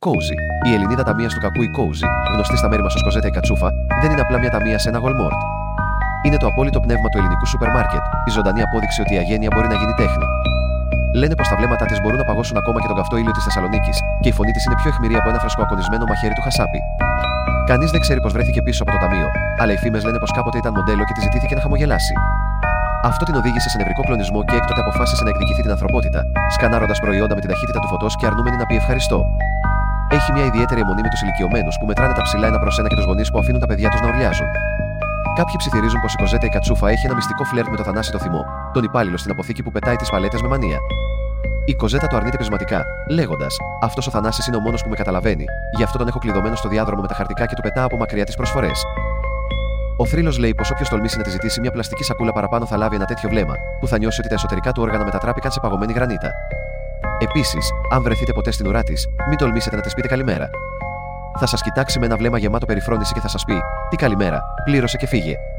Cozy. Η Ελληνίδα ταμεία του κακού, η Cozy, γνωστή στα μέρη μας ως Κοζέτα η Κατσούφα, δεν είναι απλά μια ταμεία σε ένα Walmart. Είναι το απόλυτο πνεύμα του ελληνικού σούπερ μάρκετ, η ζωντανή απόδειξη ότι η αγένεια μπορεί να γίνει τέχνη. Λένε πως τα βλέμματά της μπορούν να παγώσουν ακόμα και τον καυτό ήλιο της Θεσσαλονίκης, και η φωνή της είναι πιο αιχμηρή από ένα φρεσκοακονισμένο μαχαίρι του χασάπι. Κανείς δεν ξέρει πως βρέθηκε πίσω από το ταμείο, αλλά οι φήμες λένε πως κάποτε ήταν μοντέλο και τη ζητήθηκε να χαμογελάσει. Αυτό την οδήγησε σε νευρικό κλονισμό και έκτοτε αποφάσισε να εκδικηθεί την ανθρωπότητα, σκανάροντας προϊόντα με τη ταχύτητα του φωτός και αρνούμενη να πει ευχαριστώ. Έχει μια ιδιαίτερη αιμονή με τους ηλικιωμένους που μετράνε τα ψηλά ένα προς ένα και τους γονείς που αφήνουν τα παιδιά τους να ουρλιάζουν. Κάποιοι ψιθυρίζουν πως η Κοζέτα η Κατσούφα έχει ένα μυστικό φλερτ με το Θανάση το Θυμό, τον υπάλληλο στην αποθήκη που πετάει τις παλέτες με μανία. Η Κοζέτα το αρνείται πεισματικά, λέγοντας: αυτός ο Θανάσης είναι ο μόνος που με καταλαβαίνει, γι' αυτό τον έχω κλειδωμένο στο διάδρομο με τα χαρτικά και του πετάω από μακριά τις προσφορές. Ο θρύλος λέει πως όποιος τολμήσει να τη ζητήσει μια πλαστική σακούλα παραπάνω θα λάβει ένα τέτοιο βλέμμα, που θα νιώσει ότι τα εσωτερικά του όργανα μετατράπηκαν σε παγωμένη γρανίτα. Επίσης, αν βρεθείτε ποτέ στην ουρά της, μην τολμήσετε να της πείτε καλημέρα. Θα σας κοιτάξει με ένα βλέμμα γεμάτο περιφρόνηση και θα σας πει: τι καλημέρα, πλήρωσε και φύγε.